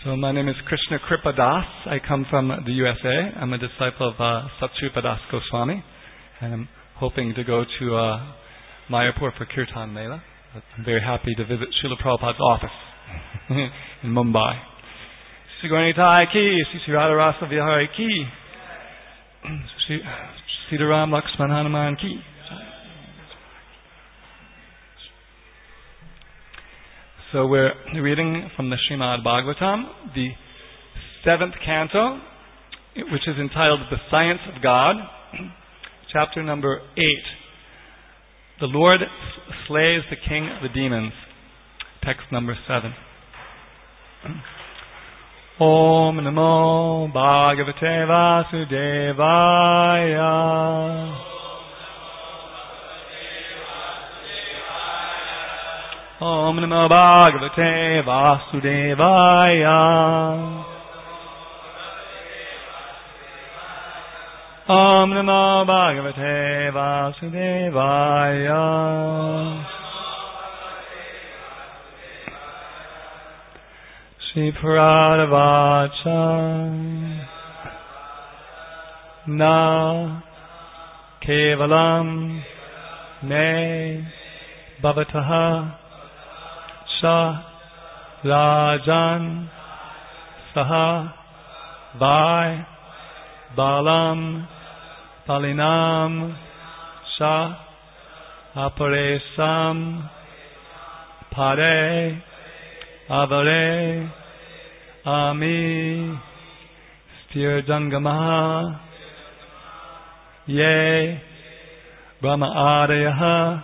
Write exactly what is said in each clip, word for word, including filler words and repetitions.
So my name is Krishna Kripa Das. I come from the U S A. I'm a disciple of uh, Satsrupa Das Goswami, and I'm hoping to go to uh, Mayapur for Kirtan Mela. I'm very happy to visit Srila Prabhupada's office in Mumbai. Sri Gauranitai ki, Sri Radharasa Vihari ki, Sri Sitaram Lakshman Hanuman ki. So we're reading from the Srimad Bhagavatam, the seventh canto, which is entitled The Science of God, chapter number eight. The Lord slays the king of the demons, text number seven. Om Namo Bhagavate Vasudevaya. Om Namo Bhagavate Vasudevaya. Om Namo Bhagavate Vasudevaya. Shri Pradavacha Na Kevalam Me Bhavataha Sha Rajan Saha Vai Balam Palinam Sha Aparesam Pare Avare Ami Stirjangamaha Ye Brahma Adayaha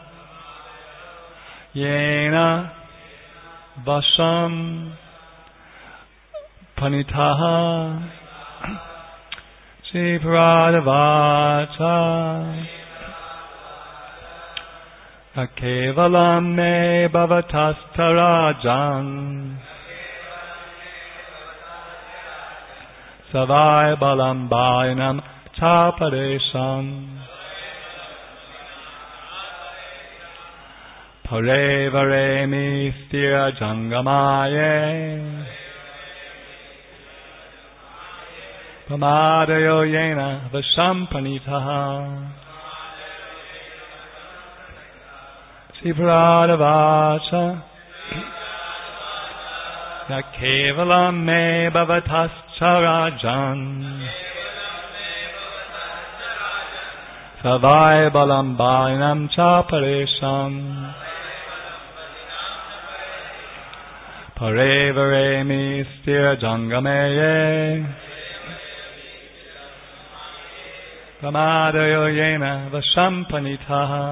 Yena Vasham Panitaha Shri Pradavacha Akevalam me bhavatastarajan Savai balam bhainam chapadesham Pare varemi stira jangamaye Pamadayo yena vasham panitaha Shri Pradavacha Na kevalam me bhavatascharajan Savai balam bhainam chaparesham Pare varemi stira jangameye Pramadayo yena vasham panitaha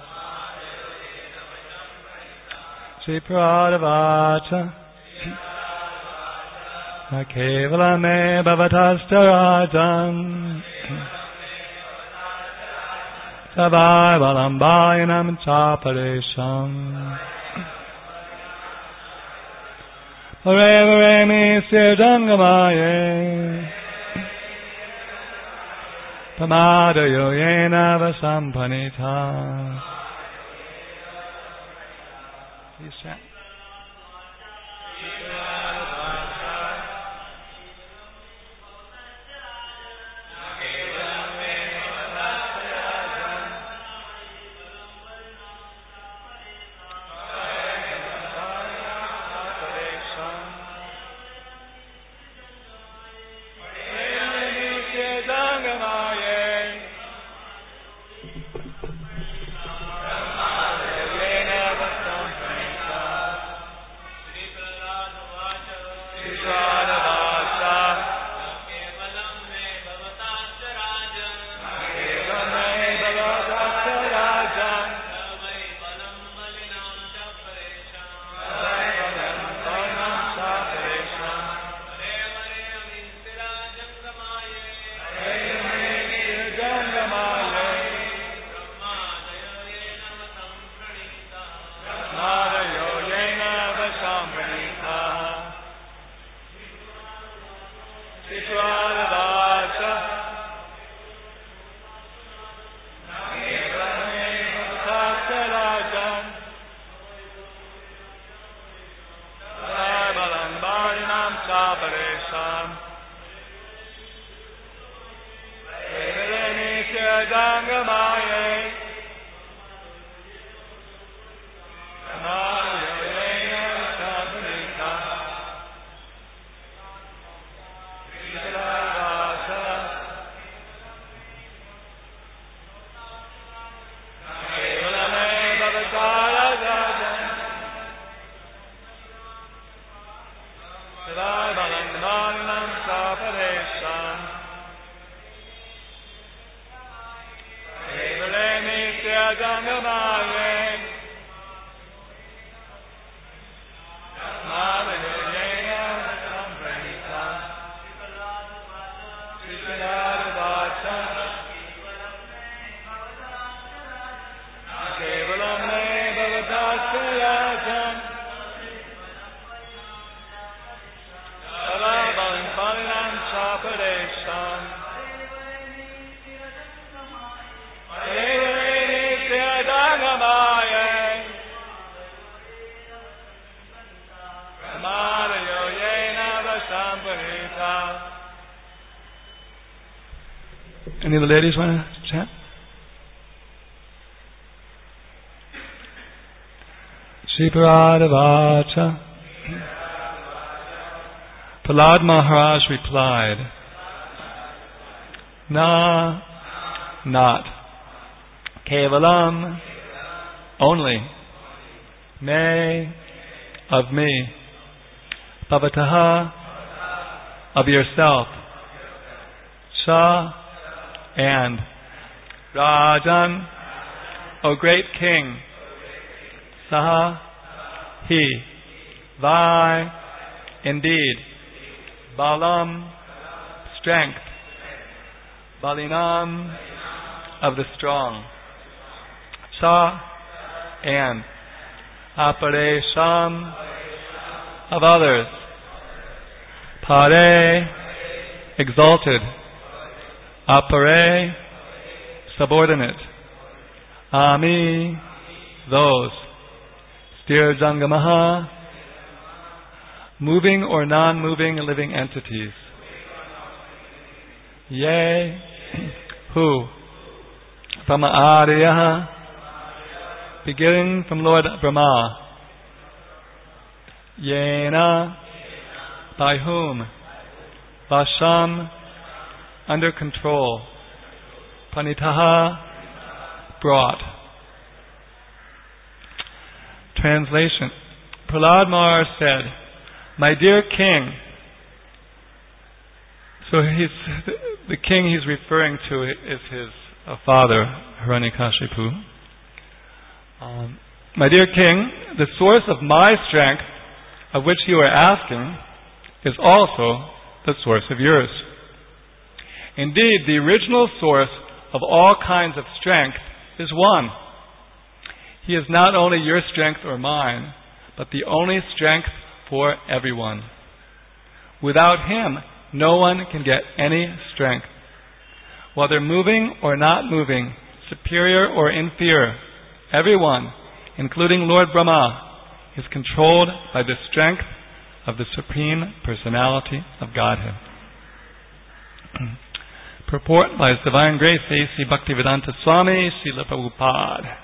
Shri Pradavacha Na kevala me bhavatastarajan Savai balam bhainam chaparesham Pare varemi sirjangamaye Pamadayo yena vasampanita. Please chant. Aparesham Evelenitya Dangamaye Kamayayena Sapanita Visalavasa Evelame Bhavatala Gajan Sivabalangamanam Sapadesham Evelenitya Dangamaye Malayayena Sampranita Sripaladvata Kevalam me bhavatasyajan Salavam palinam sapadesham Evelenitya Dangamaye Malayayena Sampranita. Any of the ladies want to chant? Sriparadavacha. Prahlad Maharaj replied, Na, not. Kevalam, only. Me, of me. Bhavataha, of yourself. Sa, and. Rajan, O great king. Saha, he. Vai, indeed. Balam, strength. Balinam, of the strong. Sa, and. Aparesham, of others. Pare, exalted. Apare, subordinate. Ami, those. Sthirajangamaha, moving or non-moving living entities. Ye, who? Brahma Ariyaha, beginning from Lord Brahma. Yena, by whom? Vasham, under control. Panitaha, brought. Translation. Prahlad Maharaj said, my dear king. So he's the king he's referring to is his uh, father, Hiranyakashipu. Um, my dear king, the source of my strength, of which you are asking, is also the source of yours. Indeed, the original source of all kinds of strength is one. He is not only your strength or mine, but the only strength for everyone. Without him, no one can get any strength. Whether moving or not moving, superior or inferior, everyone, including Lord Brahma, is controlled by the strength of the Supreme Personality of Godhead. Purport by His Divine Grace A C Bhaktivedanta Swami Srila Prabhupada.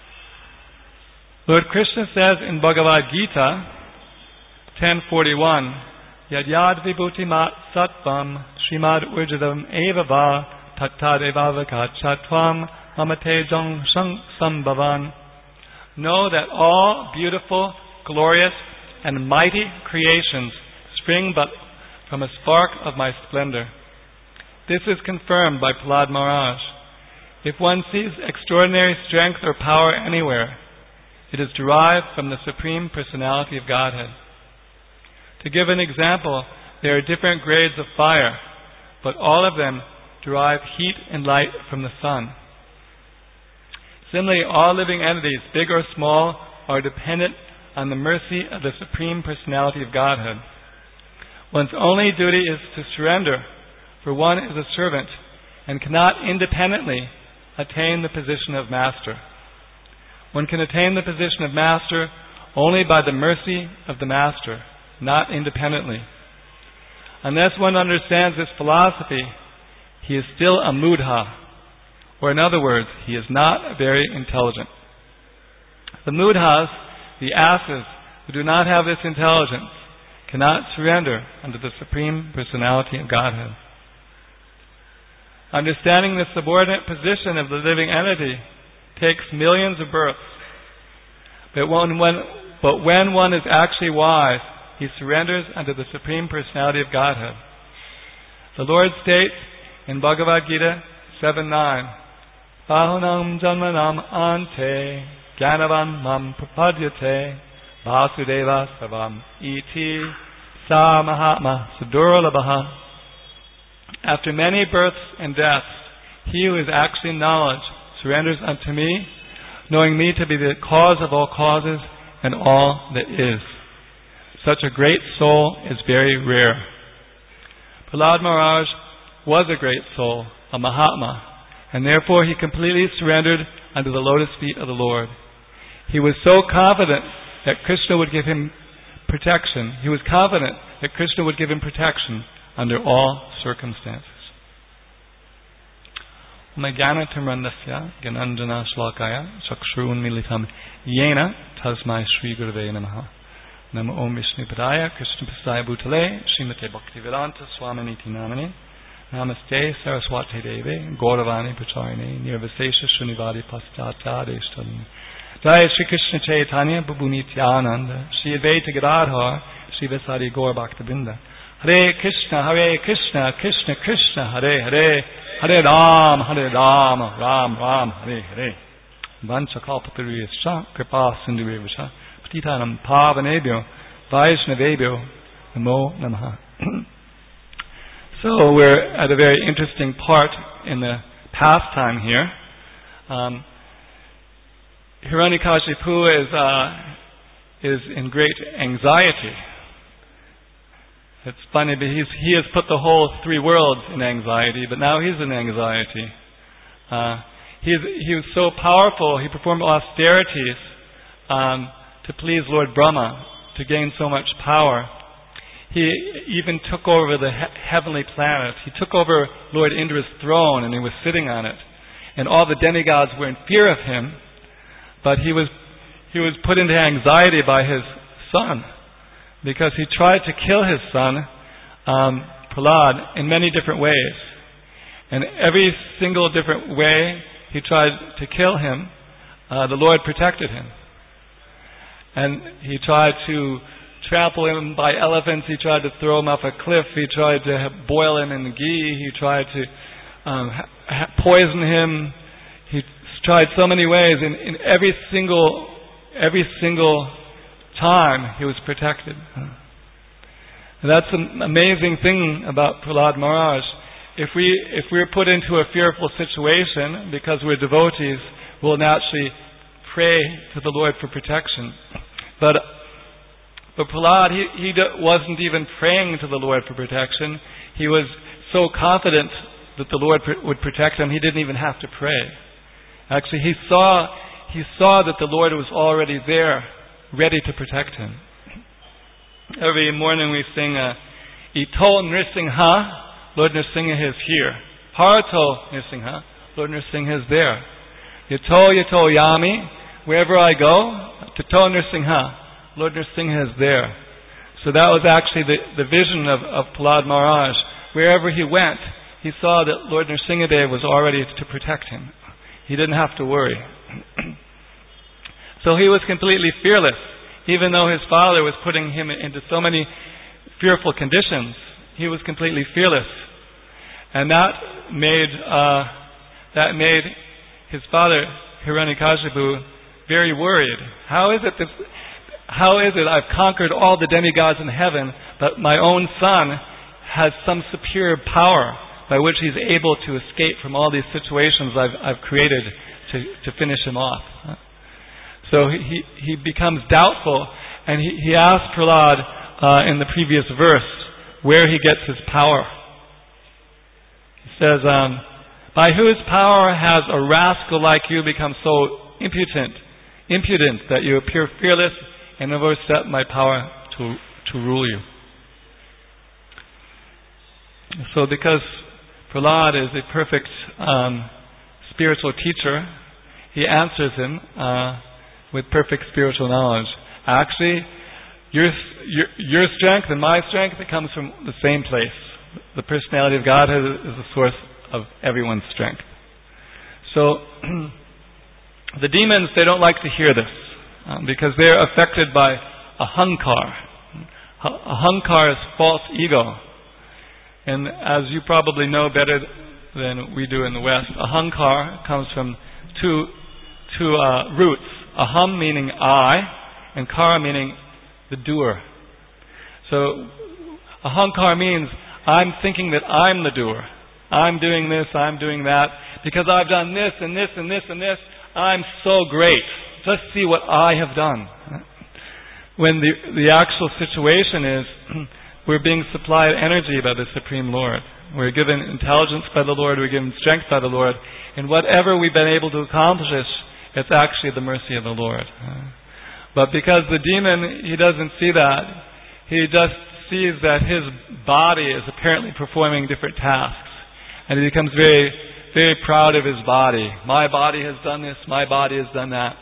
Lord Krishna says in Bhagavad Gita ten forty-one, Yad yad vibhutimat sattvam srimad urjadam eva va tattad evavakat chatvam mamate jong shang sambhavan. Know that all beautiful, glorious, and mighty creations spring but from a spark of my splendor. This is confirmed by Prahlad Maharaj. If one sees extraordinary strength or power anywhere, it is derived from the Supreme Personality of Godhead. To give an example, there are different grades of fire, but all of them derive heat and light from the sun. Similarly, all living entities, big or small, are dependent on the mercy of the Supreme Personality of Godhead. One's only duty is to surrender, for one is a servant and cannot independently attain the position of master. One can attain the position of master only by the mercy of the master, not independently. unless one understands this philosophy, he is still a mudha, or in other words, he is not very intelligent. The mudhas, the asses, who do not have this intelligence, cannot surrender unto the Supreme Personality of Godhead. Understanding the subordinate position of the living entity takes millions of births. But when, when, but when one is actually wise, he surrenders unto the Supreme Personality of Godhead. The Lord states in Bhagavad Gita seven nine, Bahunam janmanam ante Gyanavan mam prapadyate Vasudeva savam iti sa mahatma sudurlabha. After many births and deaths, he who is actually in knowledge surrenders unto me, knowing me to be the cause of all causes and all that is. Such a great soul is very rare. Prahlad Maharaj was a great soul, a Mahatma, and therefore he completely surrendered unto the lotus feet of the Lord. He was so confident that Krishna would give him protection. He was confident that Krishna would give him protection under all circumstances. Magyana tamrandasya gananjana shlakaya chakshurun militam yena tasmai Shri Gurave namaha. Namo Om Vishnu Padaya Krishna Pasaya Bhutale Srimate Bhaktivedanta Swaminiti Namane Namaste Saraswati Deve Gauravani Pracharine Nirvasesha Shrunivadi Paschata Deshtalini Jaya Shri Krishna Chaitanya Prabhu Nityananda Shri Advaita Gadadhar Shri Vasari Gaur Bhaktabinda Hare Krishna Hare Krishna Krishna Krishna Hare Hare Hare Ram Hare Ram Ram Ram Hare Hare Vanchakalpatariyascha Kripa Sindhuvevascha Patitanam Pavanebhyo Vaishnavebhyo Namo Namaha. So we're at a very interesting part in the pastime here. Um, Hiranyakashipu is uh, is in great anxiety. It's funny, but he's, he has put the whole three worlds in anxiety, but now he's in anxiety. Uh, he's, he was so powerful, he performed austerities um, to please Lord Brahma, to gain so much power. He even took over the he- heavenly planet. He took over Lord Indra's throne, and he was sitting on it. And all the demigods were in fear of him, but he was he was put into anxiety by his son, because he tried to kill his son, um, Prahlad, in many different ways. And every single different way he tried to kill him, uh, the Lord protected him. And he tried to trample him by elephants, he tried to throw him off a cliff, he tried to ha- boil him in ghee, he tried to um, ha- poison him, he tried so many ways, and in every single, every single time he was protected. And that's an amazing thing about Prahlad Maharaj. If we if we're put into a fearful situation because we're devotees, we'll naturally pray to the Lord for protection. But but Prahlad, he, he wasn't even praying to the Lord for protection. He was so confident that the Lord would protect him, he didn't even have to pray. Actually, he saw he saw that the Lord was already there, ready to protect him. Every morning we sing, uh, Ito Nrisingha, Lord Nrisingha is here. Harto Nrisingha, Lord Nrisingha is there. Yato Yato Yami, wherever I go, Tato Nrisingha, Lord Nrisingha is there. So that was actually the, the vision of, of Prahlad Maharaj. Wherever he went, he saw that Lord Nrsingadev was already to protect him. He didn't have to worry. So he was completely fearless. Even though his father was putting him into so many fearful conditions, he was completely fearless. And that made uh, that made his father, Hiranyakashipu, very worried. How is it that, how is it I've conquered all the demigods in heaven, but my own son has some superior power by which he's able to escape from all these situations I've, I've created to, to finish him off? So he, he becomes doubtful, and he, he asks Prahlad uh, in the previous verse where he gets his power. He says, um, by whose power has a rascal like you become so impudent, impudent that you appear fearless and overstep my power to, to rule you? So because Prahlad is a perfect um, spiritual teacher, he answers him uh, with perfect spiritual knowledge. Actually, your, your your strength and my strength, it comes from the same place. The personality of God is the source of everyone's strength. So the demons, they don't like to hear this um, because they're affected by ahankar. Ahankar is false ego. And as you probably know better than we do in the West, ahankar comes from two, two uh, roots. Aham meaning I, and kara meaning the doer. So ahankar means I'm thinking that I'm the doer. I'm doing this, I'm doing that. Because I've done this and this and this and this, I'm so great. Just see what I have done. When the the actual situation is we're being supplied energy by the Supreme Lord. We're given intelligence by the Lord, we're given strength by the Lord. And whatever we've been able to accomplish, it's actually the mercy of the Lord. But because the demon, he doesn't see that. He just sees that his body is apparently performing different tasks. And he becomes very, very proud of his body. My body has done this, my body has done that.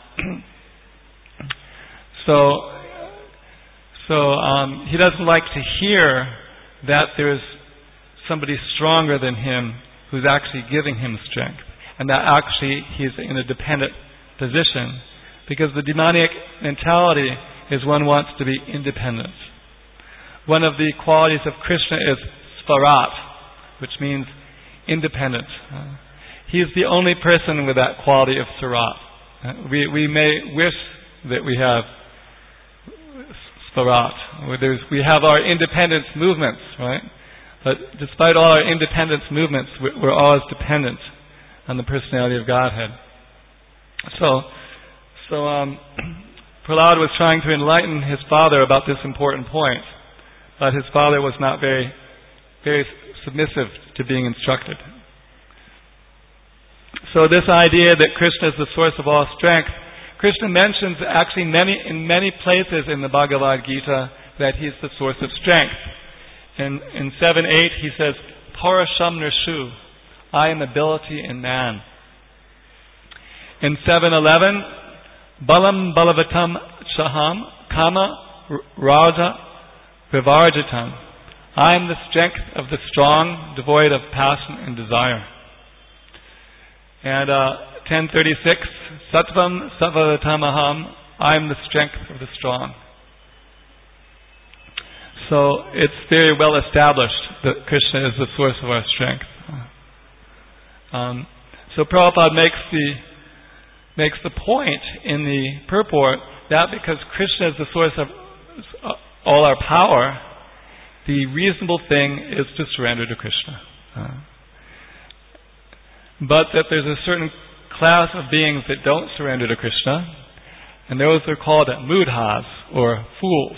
so, so um, he doesn't like to hear that there's somebody stronger than him who's actually giving him strength. And that actually he's in a dependent position. Because the demonic mentality is one wants to be independent. One of the qualities of Krishna is Svarat, which means independent. Uh, he is the only person with that quality of Svarat. Uh, we we may wish that we have Svarat. There's, we have our independence movements, right? But despite all our independence movements, we're, we're always dependent on the personality of Godhead. So, so um, Prahlad was trying to enlighten his father about this important point, but his father was not very, very submissive to being instructed. So this idea that Krishna is the source of all strength, Krishna mentions actually many in many places in the Bhagavad Gita that he's the source of strength. In in seven eight he says, Parasham Nirshu, I am ability in man. In seven eleven, Balam Balavatam Shaham Kama Raja Vivarjitam, I am the strength of the strong, devoid of passion and desire. And uh, ten thirty-six, Sattvam Savavatamaham, I am the strength of the strong. So it's very well established that Krishna is the source of our strength. Um, so Prabhupada makes the makes the point in the purport that because Krishna is the source of all our power, the reasonable thing is to surrender to Krishna. Uh, but that there's a certain class of beings that don't surrender to Krishna, and those are called mudhas, or fools.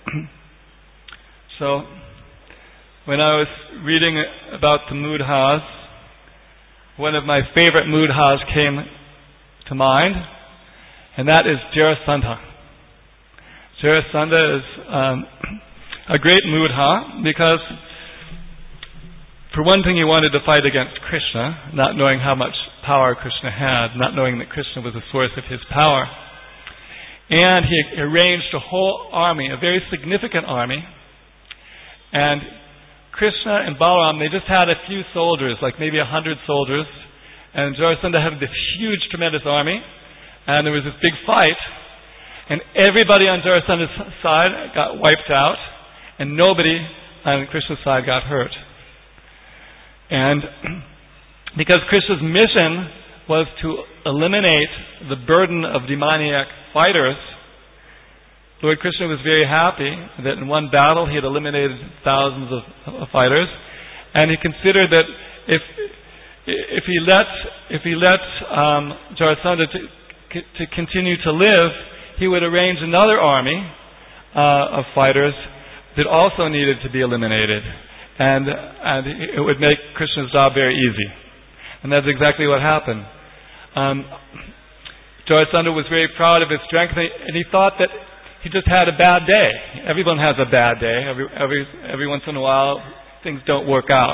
So, when I was reading about the mudhas, one of my favorite mudhas came to mind, and that is Jarasandha. Jarasandha is um, a great mudha because, for one thing, he wanted to fight against Krishna, not knowing how much power Krishna had, not knowing that Krishna was the source of his power. And he arranged a whole army, a very significant army. And Krishna and Balaram, they just had a few soldiers, like maybe a hundred soldiers. And Jarasandha had this huge, tremendous army. And there was this big fight. And everybody on Jarasandha's side got wiped out. And nobody on Krishna's side got hurt. And because Krishna's mission was to eliminate the burden of demoniac fighters, Lord Krishna was very happy that in one battle he had eliminated thousands of, of fighters, and he considered that if if he let if he let um, Jarasandha to, to continue to live, he would arrange another army uh, of fighters that also needed to be eliminated, and and it would make Krishna's job very easy, and that's exactly what happened. Um, Jarasandha was very proud of his strength, and he thought that he just had a bad day. Everyone has a bad day. Every every every once in a while, things don't work out.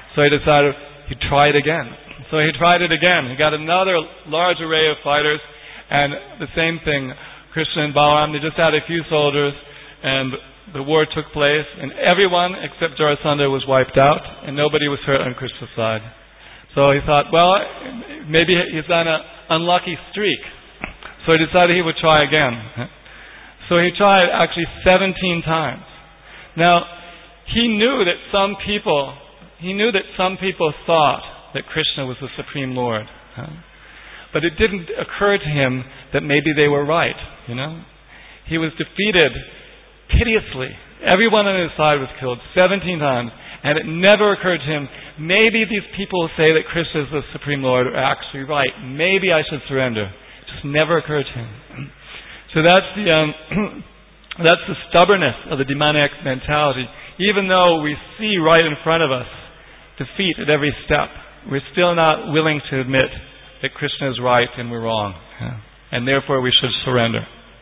So he decided he'd try it again. So he tried it again. He got another large array of fighters, and the same thing. Krishna and Balaram, they just had a few soldiers, and the war took place, and everyone except Jarasandha was wiped out, and nobody was hurt on Krishna's side. So he thought, well, maybe he's on an unlucky streak. So he decided he would try again. So he tried actually seventeen times. Now, he knew that some people, he knew that some people thought that Krishna was the Supreme Lord. But it didn't occur to him that maybe they were right, you know. He was defeated piteously. Everyone on his side was killed seventeen times. And it never occurred to him, maybe these people who say that Krishna is the Supreme Lord are actually right. Maybe I should surrender. It just never occurred to him. So that's the um, that's the stubbornness of the demoniac mentality. Even though we see right in front of us defeat at every step, we're still not willing to admit that Krishna is right and we're wrong. Yeah. And therefore we should surrender.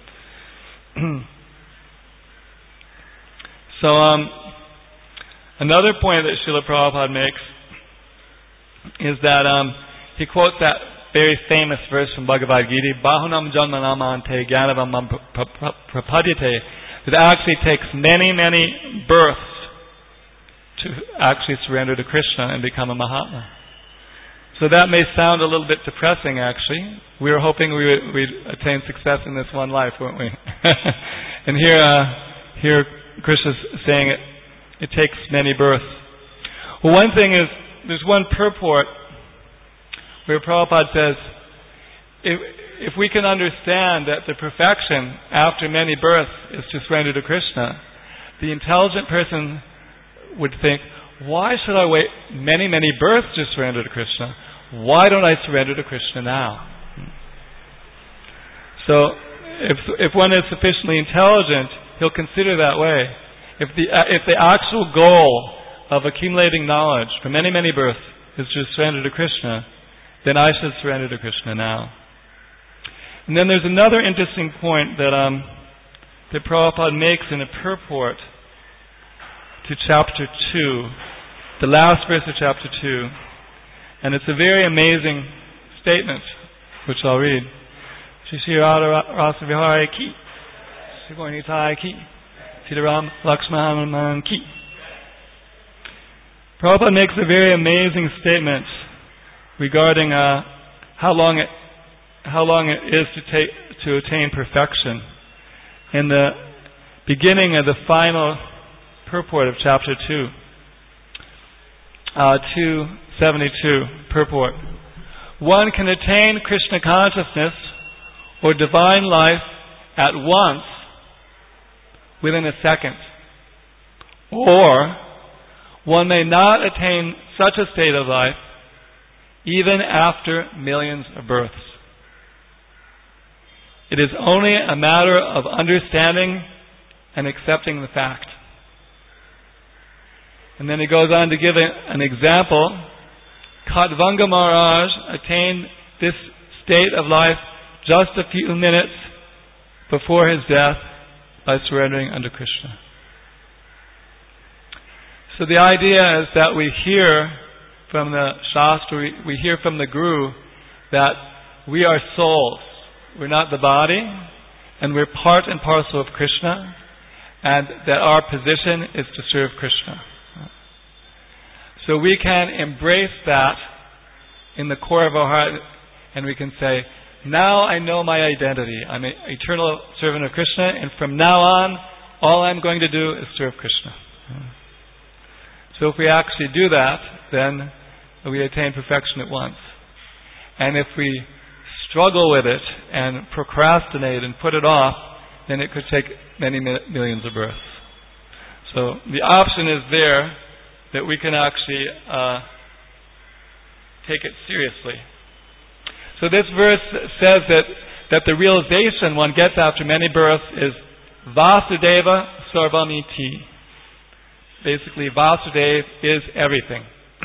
so um, another point that Srila Prabhupada makes is that um, he quotes that very famous verse from Bhagavad Gita, Bahunam Janmanamante Gyanavam Prapadyate, that actually takes many, many births to actually surrender to Krishna and become a Mahatma. So that may sound a little bit depressing, actually. We were hoping we would we'd attain success in this one life, weren't we? And here, uh, here Krishna's saying it, it takes many births. Well, one thing is, there's one purport where Prabhupada says, if, if we can understand that the perfection after many births is to surrender to Krishna, the intelligent person would think, why should I wait many, many births to surrender to Krishna? Why don't I surrender to Krishna now? So, if if one is sufficiently intelligent, he'll consider that way. If the uh, if the actual goal of accumulating knowledge for many, many births is to surrender to Krishna, then I should surrender to Krishna now. And then there's another interesting point that um, that Prabhupada makes in a purport to chapter two, the last verse of chapter two, and it's a very amazing statement, which I'll read. Shri Shri Radha Rasa Vihara Ki, Shri Gauranitai Ki, Sitaram Lakshmana Ki. Prabhupada makes a very amazing statement regarding uh, how long it how long it is to take to attain perfection. In the beginning of the final purport of chapter two, uh, two seventy-two purport. One can attain Krishna consciousness or divine life at once within a second. Or one may not attain such a state of life even after millions of births. It is only a matter of understanding and accepting the fact. And then he goes on to give a, an example. Khatvanga Maharaj attained this state of life just a few minutes before his death by surrendering unto Krishna. So the idea is that we hear from the Shastra, we, we hear from the Guru that we are souls. We're not the body, and we're part and parcel of Krishna, and that our position is to serve Krishna. So we can embrace that in the core of our heart, and we can say, now I know my identity. I'm an eternal servant of Krishna, and from now on, all I'm going to do is serve Krishna. So if we actually do that, then we attain perfection at once. And if we struggle with it and procrastinate and put it off, then it could take many millions of births. So the option is there that we can actually uh, take it seriously. So this verse says that, that the realization one gets after many births is Vasudeva Sarvamiti. Basically, Vasudeva is everything.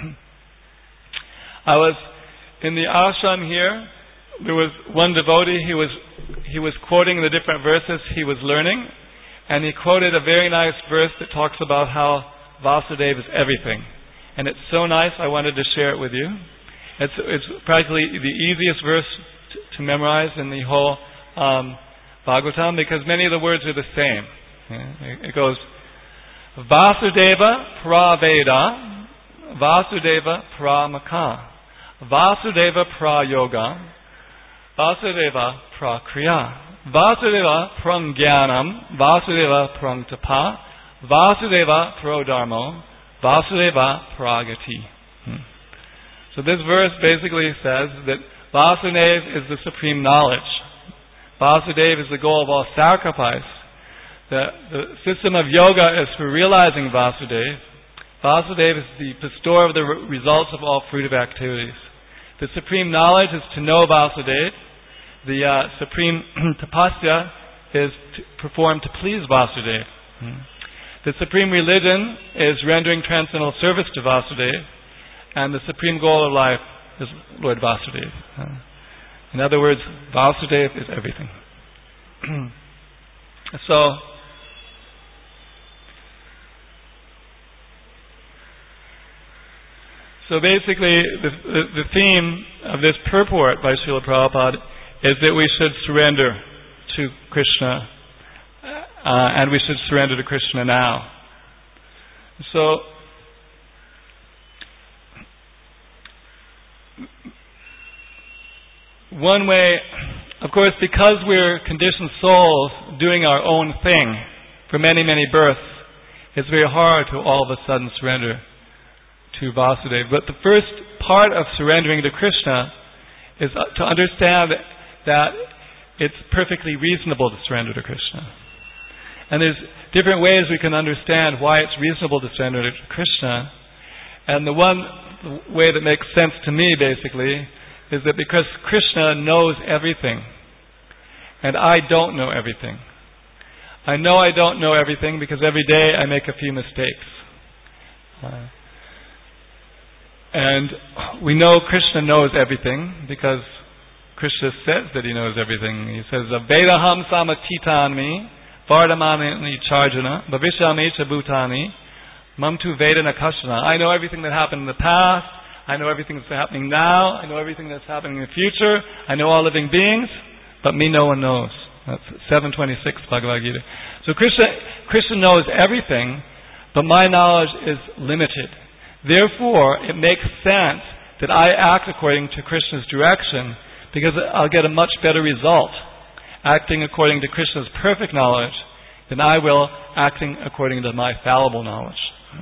I was in the ashram here. There was one devotee. He was he was quoting the different verses he was learning, and he quoted a very nice verse that talks about how Vasudeva is everything. and it's so nice I wanted to share it with you. It's, it's practically the easiest verse t- to memorize in the whole um, Bhagavatam, because many of the words are the same. Yeah, it goes, Vasudeva Praveda, Vasudeva Pramaka, Vasudeva Prayoga, Vasudeva Prakriya, Vasudeva Prangyanam, Vasudeva Prangtapa, Vasudeva Prodharmo, Vasudeva Pragati. Hmm. So this verse basically says that Vasudeva is the supreme knowledge. Vasudeva is the goal of all sacrifice. The, the system of yoga is for realizing Vasudeva. Vasudeva is the bestower of the re- results of all fruitive activities. The supreme knowledge is to know Vasudeva. The uh, supreme tapasya is to perform to please Vasudeva. Hmm. The supreme religion is rendering transcendental service to Vasudeva, and the supreme goal of life is Lord Vasudeva. Uh, in other words, Vasudeva is everything. so, so basically, the, the, the theme of this purport by Srila Prabhupada is that we should surrender to Krishna, uh, and we should surrender to Krishna now. So, one way, of course, because we're conditioned souls doing our own thing for many, many births, it's very hard to all of a sudden surrender to Vasudeva. But the first part of surrendering to Krishna is to understand that it's perfectly reasonable to surrender to Krishna. And there's different ways we can understand why it's reasonable to surrender to Krishna. And the one way that makes sense to me, basically, is that because Krishna knows everything, and I don't know everything. I know I don't know everything because every day I make a few mistakes. Uh, and we know Krishna knows everything because Krishna says that He knows everything. He says, Vedaham samatitani, vardhamani charjana, bhavishyami cha bhutani, mamtu vedana kashana. I know everything that happened in the past. I know everything that's happening now. I know everything that's happening in the future. I know all living beings, but me no one knows. That's seven twenty-six Bhagavad Gita. So Krishna, Krishna knows everything, but my knowledge is limited. Therefore, it makes sense that I act according to Krishna's direction, because I'll get a much better result acting according to Krishna's perfect knowledge than I will acting according to my fallible knowledge.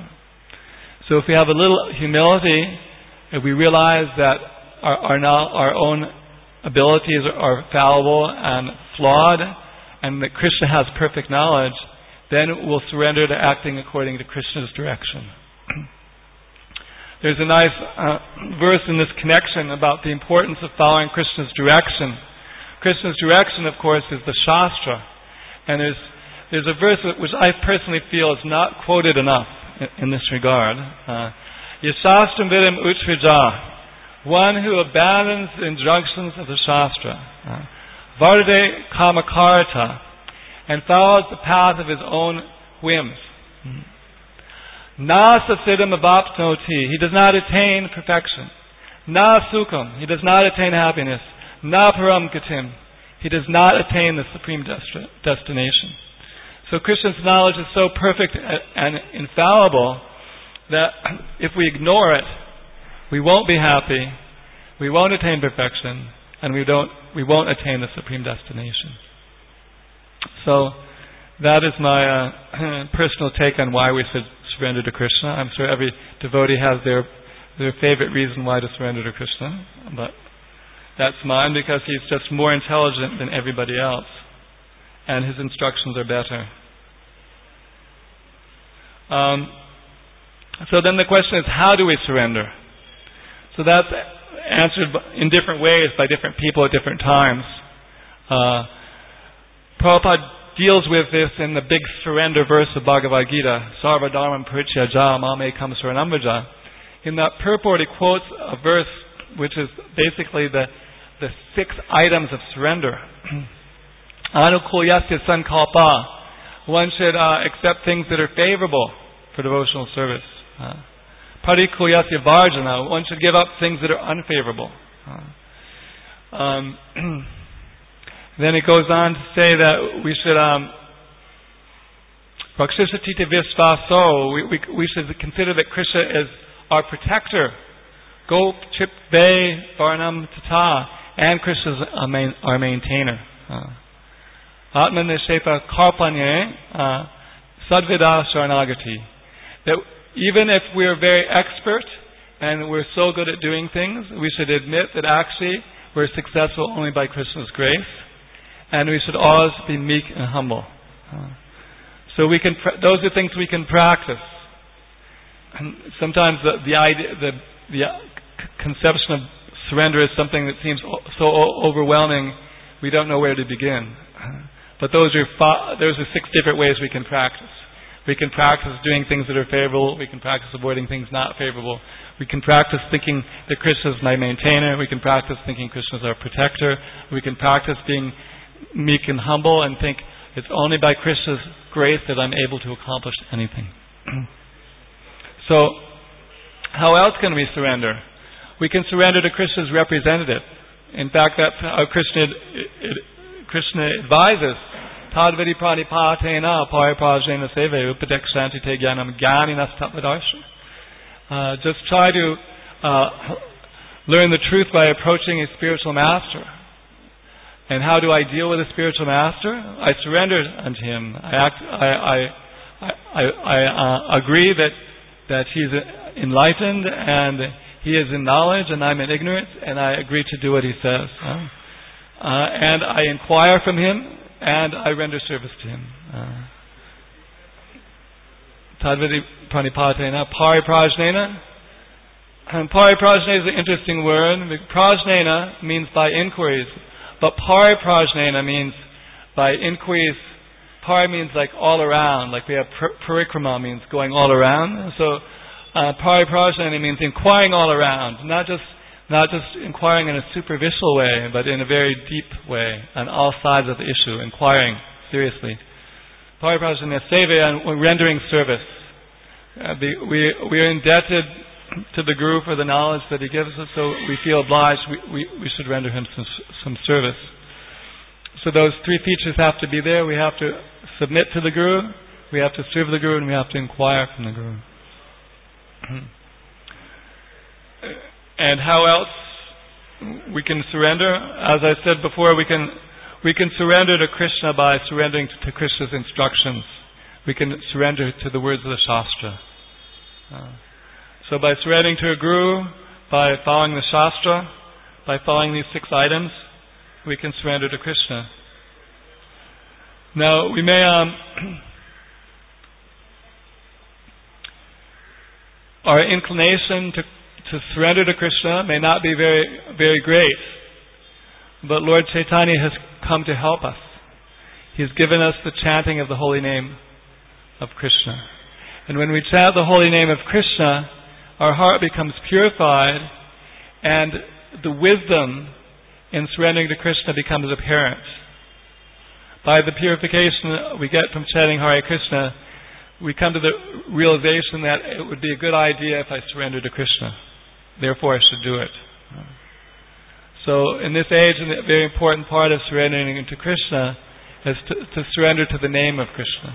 So if we have a little humility, if we realize that our, our, our own abilities are fallible and flawed, and that Krishna has perfect knowledge, then we'll surrender to acting according to Krishna's direction. There's a nice uh, verse in this connection about the importance of following Krishna's direction. Krishna's direction, of course, is the Shastra. And there's there's a verse which I personally feel is not quoted enough in, in this regard. Uh, Yashastram vidam utrija, one who abandons the injunctions of the Shastra. Uh, Vardade kamakarta, and follows the path of his own whims. Mm-hmm. Na sasidam avapnoti, he does not attain perfection. Na sukham, he does not attain happiness. Na param gatim, he does not attain the supreme desti- destination. So Krishna's knowledge is so perfect and infallible that if we ignore it, we won't be happy, we won't attain perfection, and we don't we won't attain the supreme destination. So that is my uh, personal take on why we should surrender to Krishna. I'm sure every devotee has their their favorite reason why to surrender to Krishna, but that's mine because he's just more intelligent than everybody else, and his instructions are better. Um, so then the question is, how do we surrender? So that's answered in different ways by different people at different times. Uh, Prabhupada deals with this in the big surrender verse of Bhagavad Gita, Sarva Dharmam Parityajya Mamekam Saranamvaja. In that purport, he quotes a verse which is basically the the six items of surrender. Anukulyasya sankalpa. One should uh, accept things that are favorable for devotional service. Uh, Parikuyasya varjana. One should give up things that are unfavorable. Uh, um, then it goes on to say that we should um, Rakshasatita Visvaso. We, we, we should consider that Krishna is our protector. Gop, Chip, Bay, Varnam, Tata, and Krishna is our maintainer. Atman Nishepa Karpanye Sadvida Sharanagati. That even if we're very expert and we're so good at doing things, we should admit that actually we're successful only by Krishna's grace, and we should always be meek and humble. So we can, those are things we can practice. And sometimes the, the idea, the, the conception of surrender is something that seems so overwhelming, we don't know where to begin. But those are five, those are six different ways we can practice. We can practice doing things that are favorable. We can practice avoiding things not favorable. We can practice thinking that Krishna is my maintainer. We can practice thinking Krishna is our protector. We can practice being meek and humble and think it's only by Krishna's grace that I'm able to accomplish anything. So, how else can we surrender? We can surrender to Krishna's representative. In fact, that's how Krishna, it, Krishna advises. Tadvidi pranipatena pariprajena seve upadekshanti te jnanam jnaninas tattvadarshi. Just try to uh, learn the truth by approaching a spiritual master. And how do I deal with a spiritual master? I surrender unto him. I act. I I I, I uh, agree that that he's enlightened and he is in knowledge and I'm in ignorance, and I agree to do what he says. Uh, uh, and I inquire from him and I render service to him. Tadvidi pranipatena pariprajnena. And pariprajnena is an interesting word. Prajnena means by inquiries. But pariprajnena means by inquiries. Pari means like all around, like we have parikrama means going all around. So uh, pariprajnena means inquiring all around, not just not just inquiring in a superficial way, but in a very deep way on all sides of the issue, inquiring seriously. Pariprajnena seva, and rendering service. Uh, the, we we are indebted to the Guru for the knowledge that he gives us, so we feel obliged, we, we, we should render him some, some service. So those three features have to be there. We have to submit to the Guru, we have to serve the Guru, and we have to inquire from the Guru. And how else we can surrender? As I said before, we can we can surrender to Krishna by surrendering to, to Krishna's instructions. We can surrender to the words of the Shastra. Uh, So by surrendering to a Guru, by following the Shastra, by following these six items, we can surrender to Krishna. Now, we may... Um, our inclination to, to surrender to Krishna may not be very, very great. But Lord Chaitanya has come to help us. He's given us the chanting of the holy name of Krishna. And when we chant the holy name of Krishna, our heart becomes purified, and the wisdom in surrendering to Krishna becomes apparent. By the purification we get from chanting Hare Krishna, we come to the realization that it would be a good idea if I surrendered to Krishna. Therefore I should do it. So in this age, a very important part of surrendering to Krishna is to, to surrender to the name of Krishna.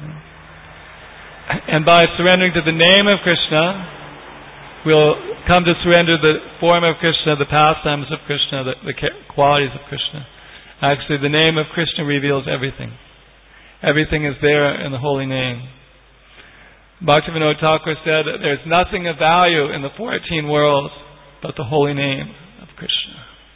And by surrendering to the name of Krishna, we'll come to surrender the form of Krishna, the pastimes of Krishna, the, the qualities of Krishna. Actually, the name of Krishna reveals everything. Everything is there in the holy name. Bhaktivinoda Thakur said that there's nothing of value in the fourteen worlds but the holy name of Krishna.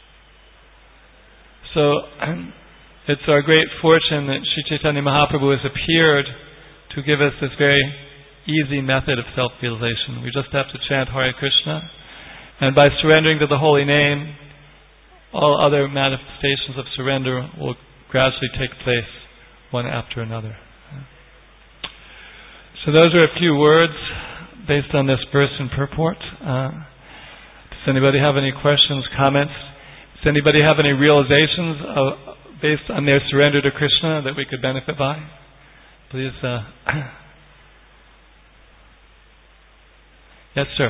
So, it's our great fortune that Sri Chaitanya Mahaprabhu has appeared to give us this very easy method of self-realization. We just have to chant Hare Krishna, and by surrendering to the holy name, all other manifestations of surrender will gradually take place one after another. So those are a few words based on this verse and purport. Uh, does anybody have any questions, comments? Does anybody have any realizations of, based on their surrender to Krishna that we could benefit by? Please... Uh, Yes, sir.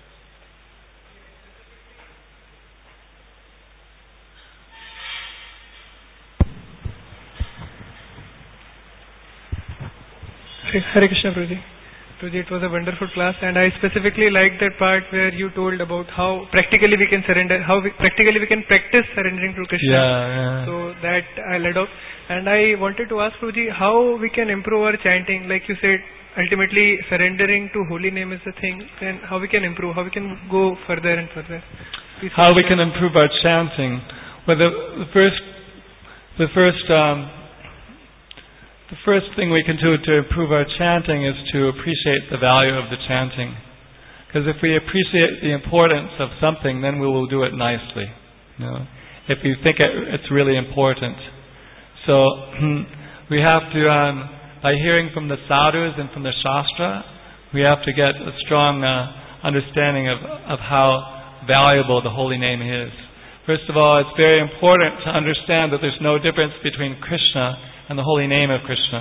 Hare Krishna, Prabhuji. Prabhuji, it was a wonderful class, and I specifically liked that part where you told about how practically we can surrender, how we, practically we can practice surrendering to Krishna. Yeah, yeah. So that I led off. And I wanted to ask Prabhuji how we can improve our chanting. Like you said, ultimately surrendering to holy name is the thing. And how we can improve, how we can go further and further. Please how we can improve our chanting. Well, the, the first, the first, um, The first thing we can do to improve our chanting is to appreciate the value of the chanting. Because if we appreciate the importance of something, then we will do it nicely. You know, if we think it, it's really important. So we have to, um, by hearing from the sadhus and from the shastra, we have to get a strong uh, understanding of, of how valuable the holy name is. First of all, it's very important to understand that there's no difference between Krishna and the holy name of Krishna.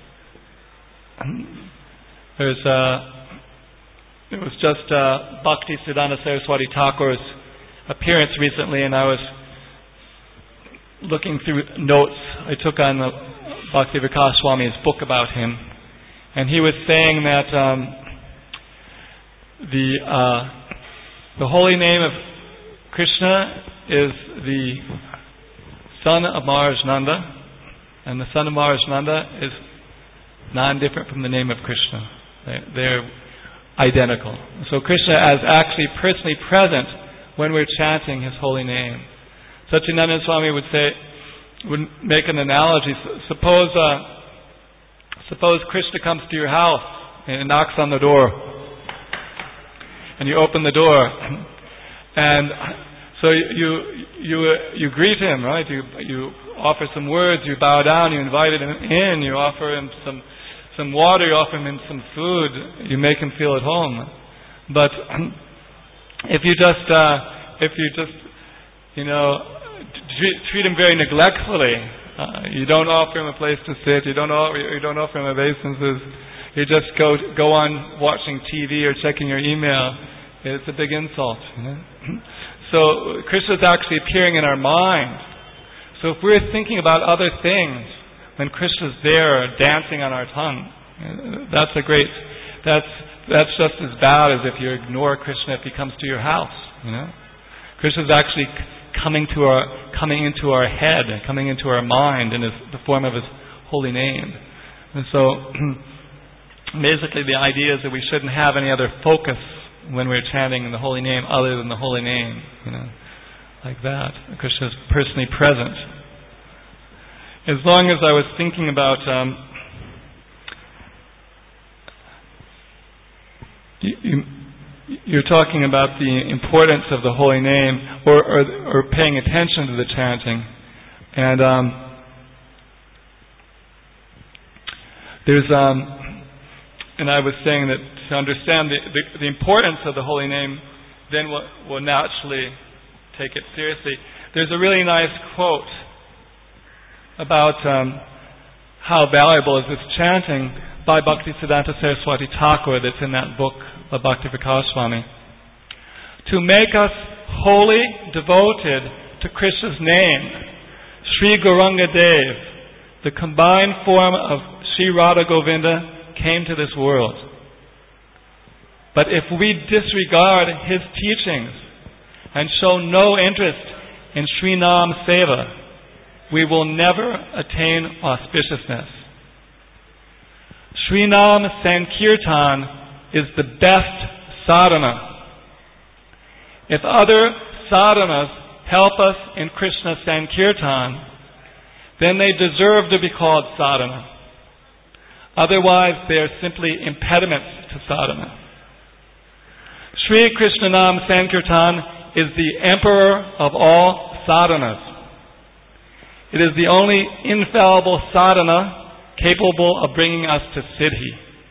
There's uh, it was just uh, Bhakti Siddhanta Saraswati Thakur's appearance recently, and I was looking through notes I took on the Bhakti Vikas Swami's book about him, and he was saying that um, the uh, the holy name of Krishna is the son of Maharaj Nanda. And the son of Maharaj Nanda is non-different from the name of Krishna. They're, they're identical. So Krishna is actually personally present when we're chanting His holy name. Satchidananda Swami would say, would make an analogy. Suppose, uh, suppose Krishna comes to your house and knocks on the door, and you open the door, and so you you you, you greet him, right? You you. offer some words, you bow down, you invite him in, you offer him some some water, you offer him some food, you make him feel at home. But if you just, uh, if you just, you know, treat, treat him very neglectfully, uh, you don't offer him a place to sit, you don't offer, you don't offer him obeisances, you just go go on watching T V or checking your email, it's a big insult. You know? So Krishna is actually appearing in our mind. So if we're thinking about other things when Krishna's there dancing on our tongue, that's a great, that's that's just as bad as if you ignore Krishna if he comes to your house. You know, Krishna's actually coming to our, coming into our head and coming into our mind in his, the form of His holy name. And so, basically, the idea is that we shouldn't have any other focus when we're chanting the holy name other than the holy name. You know. Like that. Krishna is personally present. As long as I was thinking about um, you, you, you're talking about the importance of the holy name, or, or, or paying attention to the chanting, and um, there's um, and I was saying that to understand the, the, the importance of the holy name, then we'll, we'll naturally take it seriously. There's a really nice quote about um, how valuable is this chanting by Bhakti Siddhanta Saraswati Thakur that's in that book of Bhakti Vikas Swami. To make us wholly devoted to Krishna's name, Sri Gauranga Dev, the combined form of Sri Radha Govinda, came to this world. But if we disregard his teachings and show no interest in Sri Nam Seva, we will never attain auspiciousness. Sri Nam Sankirtan is the best sadhana. If other sadhanas help us in Krishna Sankirtan, then they deserve to be called sadhana. Otherwise, they are simply impediments to sadhana. Sri Krishna Nam Sankirtan is the emperor of all sadhanas. It is the only infallible sadhana capable of bringing us to Siddhi.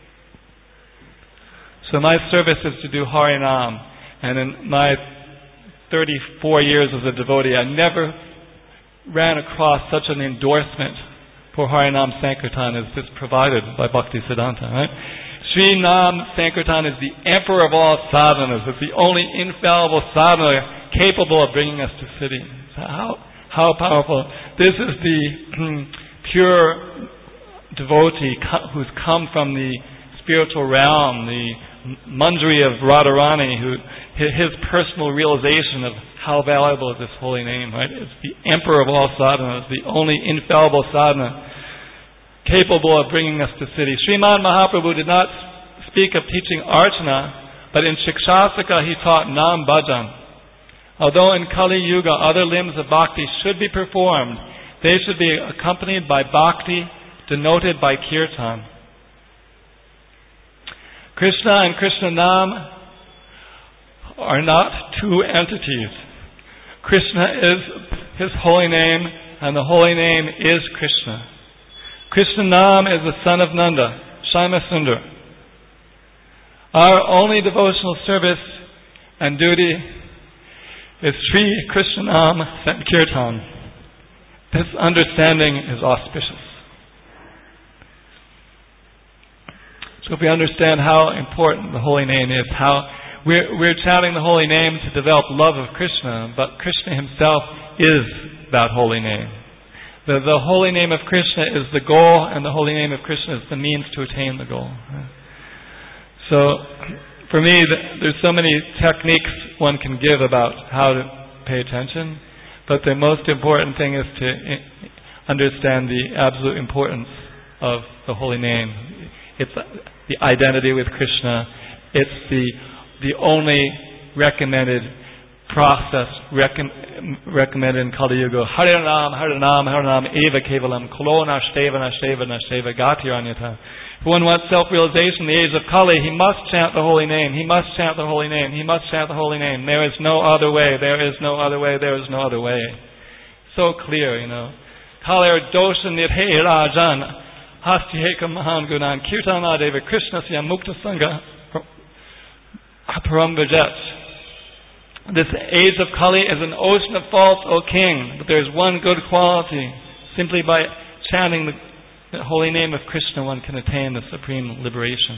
So my service is to do Harinam, and in my thirty-four years as a devotee, I never ran across such an endorsement for Harinam Sankirtan as this provided by Bhakti Siddhanta. Right? Sri Nam Sankirtan is the emperor of all sadhanas. It's the only infallible sadhana capable of bringing us to Siddhi. So how, how powerful. This is the pure devotee who's come from the spiritual realm, the Manjari of Radharani, who his personal realization of how valuable is this holy name, right? It's the emperor of all sadhanas, the only infallible sadhana capable of bringing us to Siddhi. Srimad Mahaprabhu did not speak of teaching Archana, but in Shikshasaka he taught Nam Bhajan. Although in Kali Yuga other limbs of bhakti should be performed, they should be accompanied by bhakti, denoted by kirtan. Krishna and Krishna Nam are not two entities. Krishna is His holy name, and the holy name is Krishna. Krishna Nam is the son of Nanda, Shyamasundar. Sundar. Our only devotional service and duty is Sri Krishna Nam Sankirtan. This understanding is auspicious. So if we understand how important the holy name is, how we're, we're chanting the holy name to develop love of Krishna, but Krishna himself is that holy name. The, the holy name of Krishna is the goal, and the holy name of Krishna is the means to attain the goal. So, for me, there's so many techniques one can give about how to pay attention, but the most important thing is to understand the absolute importance of the holy name. It's the identity with Krishna. It's the the only recommended process recommended recommended in Kali Yuga. Hare Nam, Hare Nam, Hare Nam, Eva Kevalam, Kalo Nashteva, Nashteva, Nashteva, Gati Anyata. If one wants self-realization in the age of Kali, he must chant the holy name. He must chant the holy name. He must chant the holy name. There is no other way. There is no other way. There is no other way. So clear, you know. Kalir dosha nidhe rajan hastiheka mahan gunan kirtana deva Krishna siya mukta sangha param vajet. This age of Kali is an ocean of faults, O king, but there is one good quality. Simply by chanting the, the holy name of Krishna, one can attain the supreme liberation.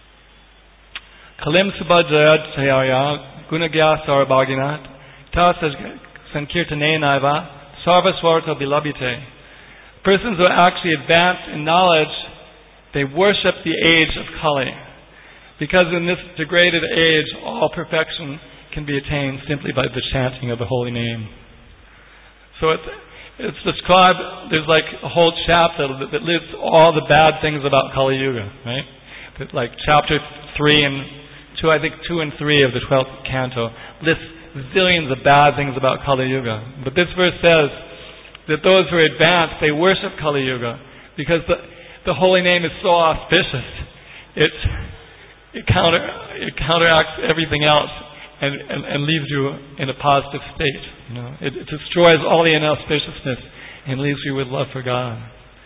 Kalim subhajayad sayaya gunagya sarabhaginat ta sankirtane naiva sarvasvarta bilabite. Persons who are actually advanced in knowledge, they worship the age of Kali. Because in this degraded age, all perfection can be attained simply by the chanting of the holy name. So it's, it's described, there's like a whole chapter that, that lists all the bad things about Kali Yuga, right? That like chapter three and two, I think two and three of the twelfth canto lists zillions of bad things about Kali Yuga. But this verse says that those who are advanced, they worship Kali Yuga because the, the holy name is so auspicious. It, it, counter, it counteracts everything else. And, and, and leaves you in a positive state. You know, it, it destroys all the inauspiciousness and leaves you with love for God.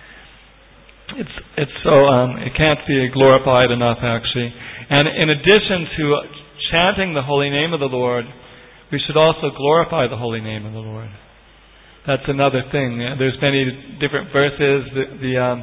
It's it's so um, it can't be glorified enough, actually. And in addition to chanting the holy name of the Lord, we should also glorify the holy name of the Lord. That's another thing. There's many different verses. The the, um,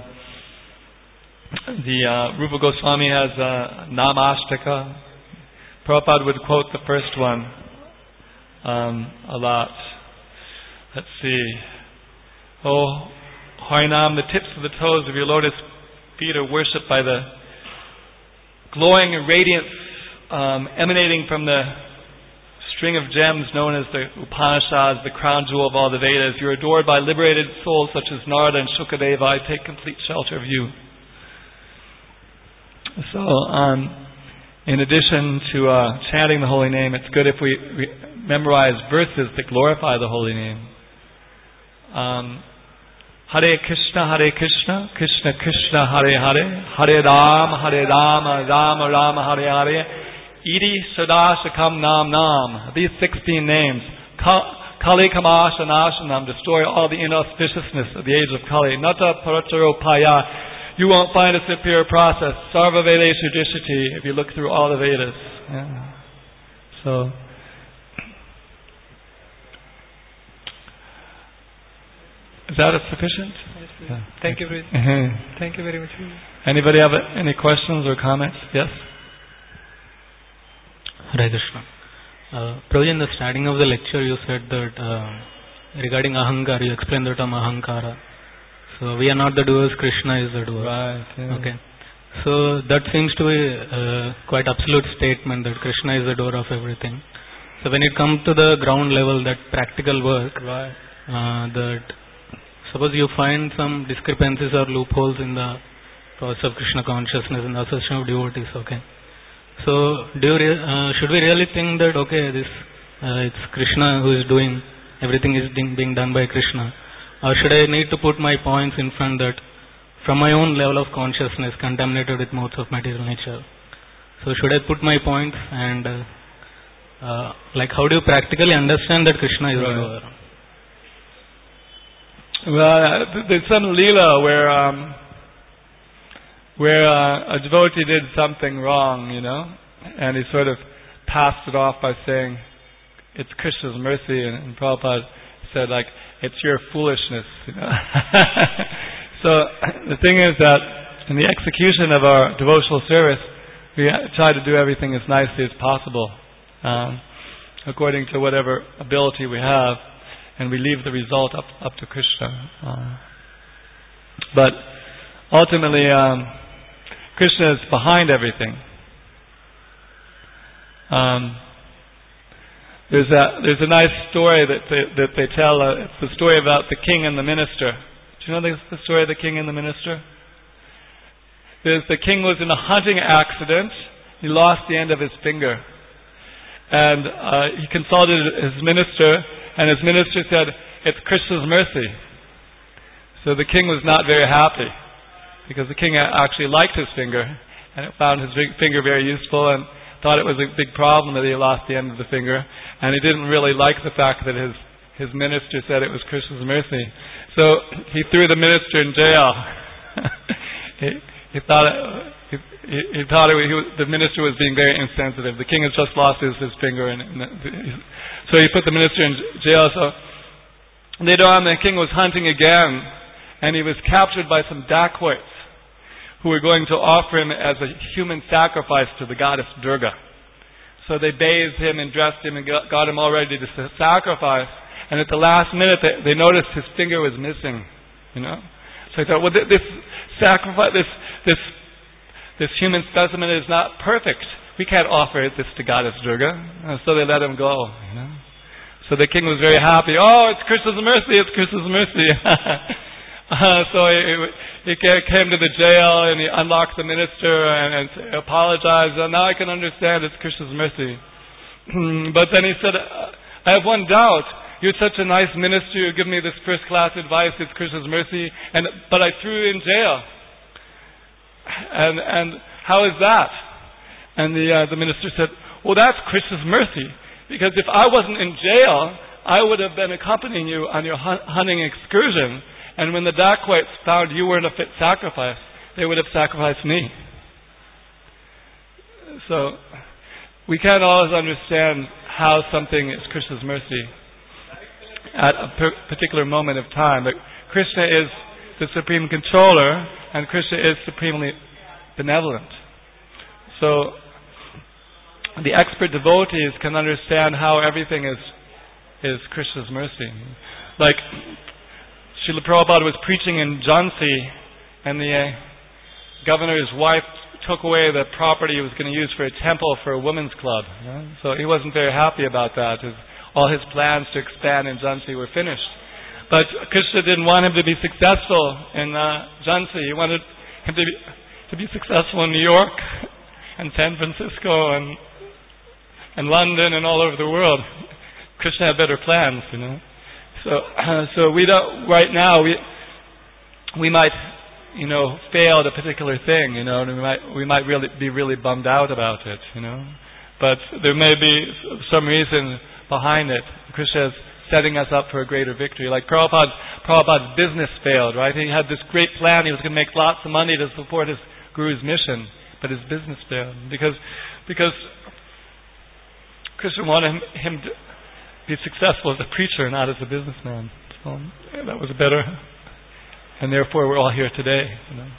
the uh, Rupa Goswami has uh, Namashtaka. Prabhupada would quote the first one um, a lot. Let's see. Oh, Harinam, the tips of the toes of your lotus feet are worshipped by the glowing radiance um, emanating from the string of gems known as the Upanishads, the crown jewel of all the Vedas. You're adored by liberated souls such as Narada and Shukadeva. I take complete shelter of you. So, um... in addition to uh, chanting the holy name, it's good if we, we memorize verses that glorify the holy name. Um, Hare Krishna, Hare Krishna, Krishna Krishna, Hare Hare, Hare Rama, Hare Rama, Rama Rama, Hare Hare, Iti Sadashakam Nam Nam. These sixteen names. Kali Kamasha Nashanam, destroy all the inauspiciousness of the age of Kali. Nata Parataro Paya. You won't find a superior process. Sarva Vedeshu Dishiti, if you look through all the Vedas. Yeah. So, is that sufficient? Yeah. Thank you very Thank you very much. Anybody have any questions or comments? Yes? Hare Krishna. Uh, Prabhuji, in the starting of the lecture you said that uh, regarding ahankara, you explained the term ahankara. So we are not the doers, Krishna is the doer. Right. Yeah. Okay. So that seems to be uh, quite absolute statement that Krishna is the doer of everything. So when it comes to the ground level, that practical work, right. uh, that suppose you find some discrepancies or loopholes in the process of Krishna consciousness and the association of devotees, okay. So do you re- uh, should we really think that, okay, this uh, it's Krishna who is doing, everything is being, being done by Krishna, or should I need to put my points in front that from my own level of consciousness contaminated with modes of material nature? So should I put my points and uh, uh, like how do you practically understand that Krishna is right. the doer? Well, there's some Leela where um, where uh, a devotee did something wrong, you know, and he sort of passed it off by saying, it's Krishna's mercy, and, and Prabhupada said, like, it's your foolishness, you know. So the thing is that in the execution of our devotional service, we try to do everything as nicely as possible, um, according to whatever ability we have, and we leave the result up up to Krishna. Uh, but ultimately, um, Krishna is behind everything. Um, there's a there's a nice story that they, that they tell. Uh, it's the story about the king and the minister. Do you know the, the story of the king and the minister? There's, the king was in a hunting accident. He lost the end of his finger, and uh, he consulted his minister, and his minister said, "It's Krishna's mercy." So the king was not very happy, because the king actually liked his finger and found his finger very useful and thought it was a big problem that he lost the end of the finger, and he didn't really like the fact that his his minister said it was Krishna's mercy. So he threw the minister in jail. he, he thought it, he, he thought it, he was, the minister was being very insensitive. The king has just lost his, his finger, and, and so he put the minister in jail. So later on, the king was hunting again, and he was captured by some dacoits who were going to offer him as a human sacrifice to the goddess Durga. So they bathed him and dressed him and got him all ready to sacrifice. And at the last minute, they, they noticed his finger was missing. You know, so I thought, well, this sacrifice, this this this human specimen is not perfect. We can't offer this to goddess Durga. And so they let him go. You know, so the king was very happy. Oh, it's Krishna's mercy! It's Krishna's mercy! Uh, so he, he came to the jail and he unlocked the minister and, and apologized. And now I can understand it's Krishna's mercy. But then he said, I have one doubt. You're such a nice minister. You give me this first class advice. It's Krishna's mercy. And but I threw you in jail. And and how is that? And the uh, the minister said, well, that's Krishna's mercy. Because if I wasn't in jail, I would have been accompanying you on your hunting excursion. And when the dacoits found you weren't a fit sacrifice, they would have sacrificed me. So, we can't always understand how something is Krishna's mercy at a per- particular moment of time. But Krishna is the supreme controller, and Krishna is supremely benevolent. So, the expert devotees can understand how everything is is Krishna's mercy. Like, Srila Prabhupada was preaching in Jhansi, and the uh, governor's wife took away the property he was going to use for a temple for a women's club. You know? So he wasn't very happy about that. His, all his plans to expand in Jhansi were finished. But Krishna didn't want him to be successful in uh, Jhansi. He wanted him to be, to be successful in New York and San Francisco and and London and all over the world. Krishna had better plans, you know. So, uh, so we don't. Right now, we we might, you know, fail at a particular thing, you know, and we might we might really be really bummed out about it, you know. But there may be some reason behind it. Krishna is setting us up for a greater victory. Like Prabhupada's, Prabhupada's business failed, right? He had this great plan. He was going to make lots of money to support his guru's mission, but his business failed because because Krishna wanted him, him to be successful as a preacher, not as a businessman. So that was a better and therefore we're all here today. You know?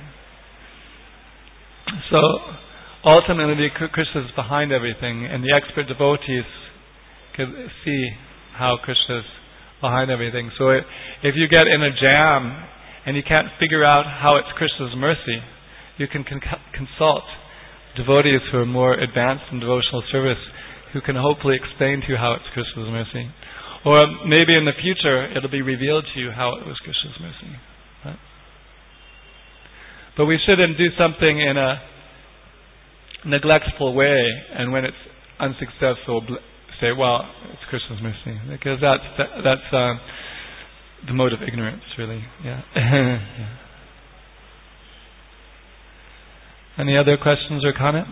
So ultimately, Krishna is behind everything, and the expert devotees can see how Krishna is behind everything. So if you get in a jam and you can't figure out how it's Krishna's mercy, you can con- consult devotees who are more advanced in devotional service, who can hopefully explain to you how it's Krishna's mercy. Or maybe in the future it'll be revealed to you how it was Krishna's mercy. Right? But we shouldn't do something in a neglectful way, and when it's unsuccessful, say, well, it's Krishna's mercy, because that's that, that's uh, the mode of ignorance, really. Yeah. Yeah. Any other questions or comments?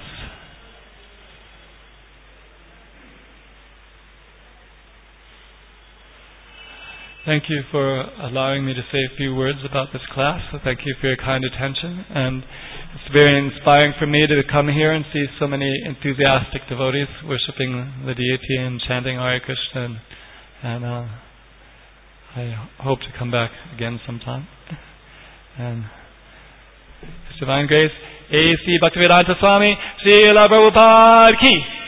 Thank you for allowing me to say a few words about this class. So thank you for your kind attention, and it's very inspiring for me to come here and see so many enthusiastic devotees worshipping the deity and chanting Hare Krishna, and, and uh, I hope to come back again sometime. And His Divine Grace, A C Bhaktivedanta Swami Srila Prabhupada Ki